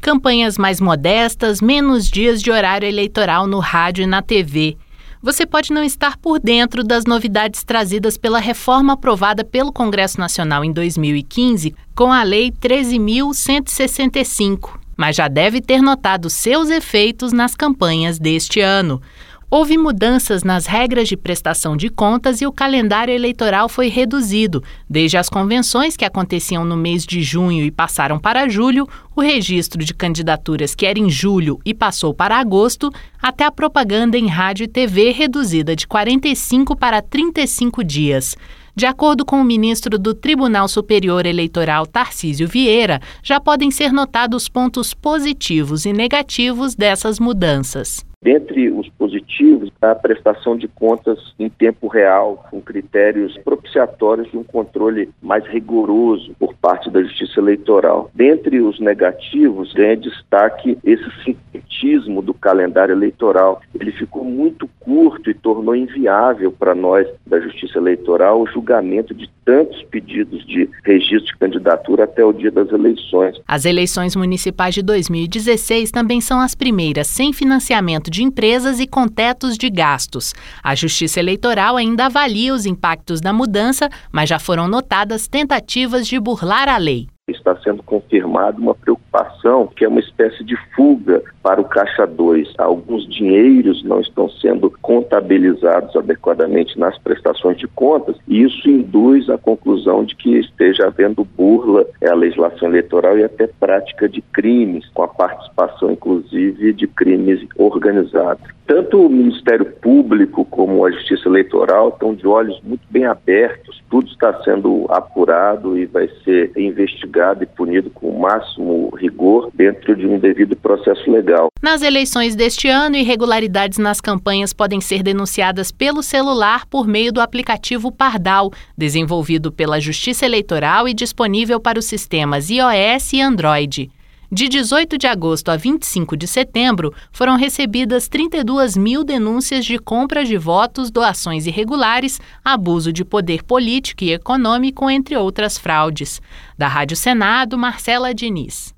Campanhas mais modestas, menos dias de horário eleitoral no rádio e na TV. Você pode não estar por dentro das novidades trazidas pela reforma aprovada pelo Congresso Nacional em 2015 com a Lei 13.165, mas já deve ter notado seus efeitos nas campanhas deste ano. Houve mudanças nas regras de prestação de contas e o calendário eleitoral foi reduzido. Desde as convenções que aconteciam no mês de junho e passaram para julho, o registro de candidaturas que era em julho e passou para agosto, até a propaganda em rádio e TV reduzida de 45 para 35 dias. De acordo com o ministro do Tribunal Superior Eleitoral, Tarcísio Vieira, já podem ser notados pontos positivos e negativos dessas mudanças. Dentre os positivos, a prestação de contas em tempo real, com critérios propiciatórios de um controle mais rigoroso por parte da Justiça Eleitoral. Dentre os negativos, ganha destaque esse sintetismo do calendário eleitoral. Ele ficou muito curto e tornou inviável para nós da Justiça Eleitoral o julgamento de tantos pedidos de registro de candidatura até o dia das eleições. As eleições municipais de 2016 também são as primeiras sem financiamento de empresas e com tetos de gastos. A Justiça Eleitoral ainda avalia os impactos da mudança, mas já foram notadas tentativas de burlar a lei. Está sendo confirmada uma preocupação que é uma espécie de fuga para o Caixa 2. Alguns dinheiros não estão sendo contabilizados adequadamente nas prestações de contas e isso induz à conclusão de que esteja havendo burla à legislação eleitoral e até prática de crimes, com a participação inclusive de crimes organizados. Tanto o Ministério Público como a Justiça Eleitoral estão de olhos muito bem abertos. Tudo está sendo apurado e vai ser investigado e punido com o máximo rigor dentro de um devido processo legal. Nas eleições deste ano, irregularidades nas campanhas podem ser denunciadas pelo celular por meio do aplicativo Pardal, desenvolvido pela Justiça Eleitoral e disponível para os sistemas iOS e Android. De 18 de agosto a 25 de setembro, foram recebidas 32 mil denúncias de compra de votos, doações irregulares, abuso de poder político e econômico, entre outras fraudes. Da Rádio Senado, Marcela Diniz.